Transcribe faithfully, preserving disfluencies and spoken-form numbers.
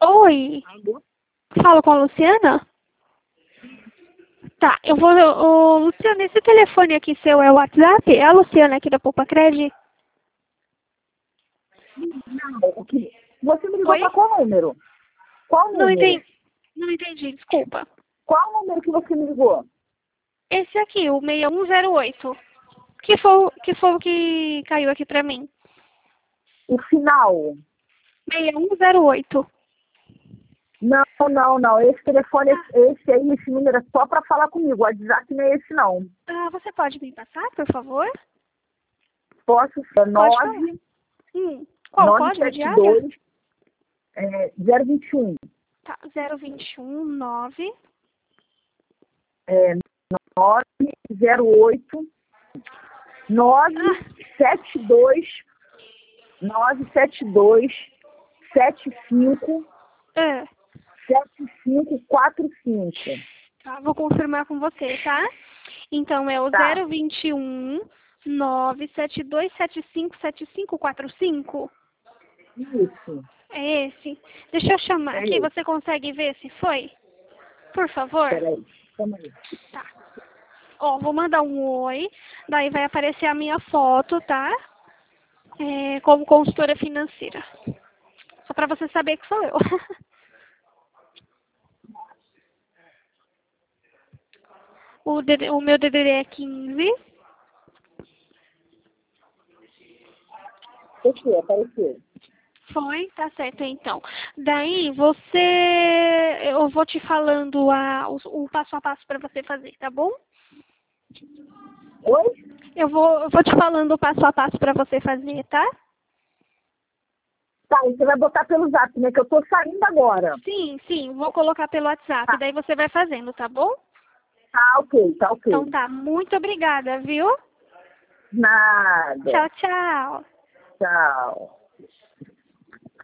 Oi, Alô? falo com a Luciana? Tá, eu vou... Ô, Luciana, esse telefone aqui seu é o WhatsApp? É a Luciana aqui da Poupa Cred? Não, o que? Você me ligou Oi? para qual número? Qual Não número? entendi, não entendi, desculpa. Qual número que você me ligou? Esse aqui, o seis um zero oito. Que foi, o- que foi o que caiu aqui pra mim. O final? seis um zero oito. Não, não, não. Esse telefone, esse aí, esse número é só para falar comigo. O WhatsApp não é esse, não. Ah, você pode me passar, por favor? Posso ser Pode falar. nove Hum, qual o nove código de sete área? dois é, zero vinte e um Tá, zero dois um nove. é, nove zero oito nove Ah, sete dois nove sete dois sete cinco é. sete cinco quatro cinco. Tá, vou confirmar com você, tá? Então é o Tá, zero dois um nove sete dois sete cinco sete cinco quatro cinco. isso. É esse. Deixa eu chamar É aqui, isso. você consegue ver se foi? Por favor. Peraí, calma aí. Tá. Ó, vou mandar um oi, daí vai aparecer a minha foto, tá? É, como consultora financeira. Só pra você saber que sou eu. O, D D o meu D D D é quinze. Deixa apareceu. Foi, tá certo então. Daí você, eu vou te falando a, o, o passo a passo para você fazer, tá bom? Oi? Eu vou, eu vou te falando o passo a passo para você fazer, tá? Tá, e você vai botar pelo zap, né? Que eu tô saindo agora. Sim, sim, vou colocar pelo WhatsApp, Tá, daí você vai fazendo, tá bom? tá ok, tá Então ok. tá, muito obrigada, viu? Nada. Tchau, tchau. Tchau.